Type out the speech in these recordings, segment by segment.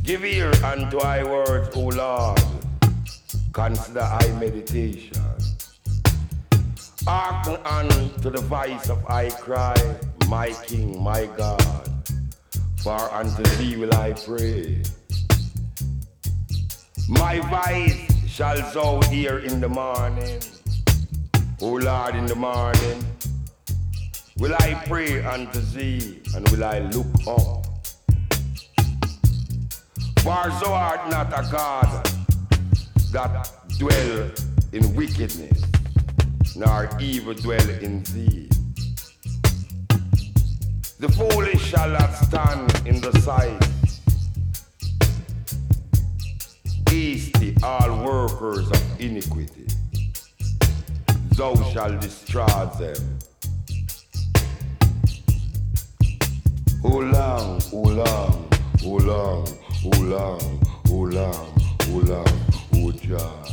Give ear unto thy words, O Lord. Consider thy meditation. Hearken unto the voice of I cry, my King, my God. For unto thee will I pray. My voice shall thou hear in the morning. O Lord, in the morning will I pray unto thee, and will I look up. For thou art not a God that dwell in wickedness, nor evil dwell in thee. The foolish shall not stand in the sight. Hasty all workers of iniquity, thou shalt destroy them. O long, O long, O long, O long, O long, O long, O Jah.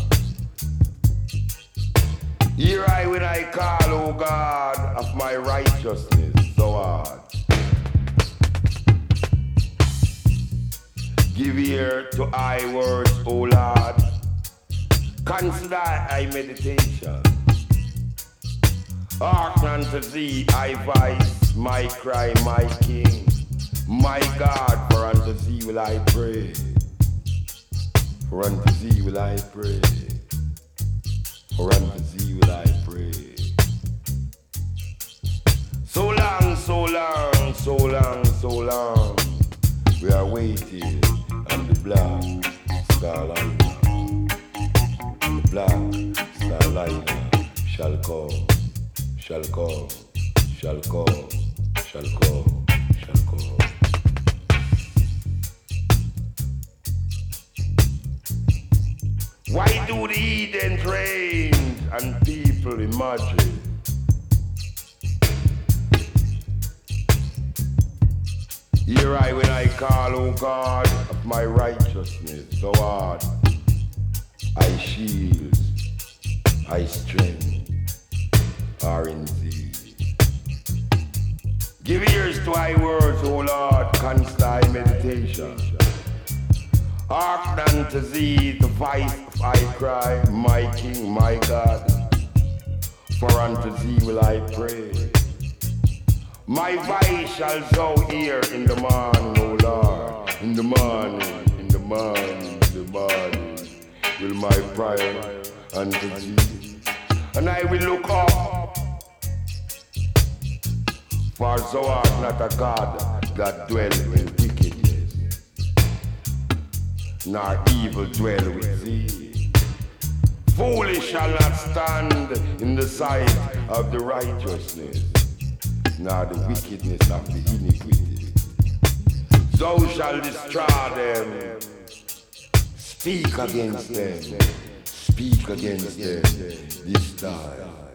Hear I when I call, O God, of my righteousness, thou art. Give ear to thy words, O Lord. Consider thy meditation. Hearken unto thee, thy voice, my cry, my King, my God, for unto thee will I pray. For unto thee will I pray. For unto thee will I pray. So long, so long, so long, so long, we are waiting on the black starlight. The black starlight shall come, shall come, shall come, shall come, shall come. Why do the heathen reign and people imagine? Hear I when I call, O God, of my righteousness, thou art thy shield, thy strength are in thee. Give ears to thy words, O Lord, consider thy meditation. Hearken unto thee the voice of I cry, my King, my God, for unto thee will I pray. My voice shall thou hear in the morning, O Lord, in the morning, in the morning, in the morning, will my prayer unto thee. And I will look up, for thou art not a God that dwell in wickedness, nor evil dwell with thee. Foolish shall not stand in the sight of the righteousness, nor the wickedness of the iniquity. Thou shalt destroy them. Speak against them. Speak against them this time.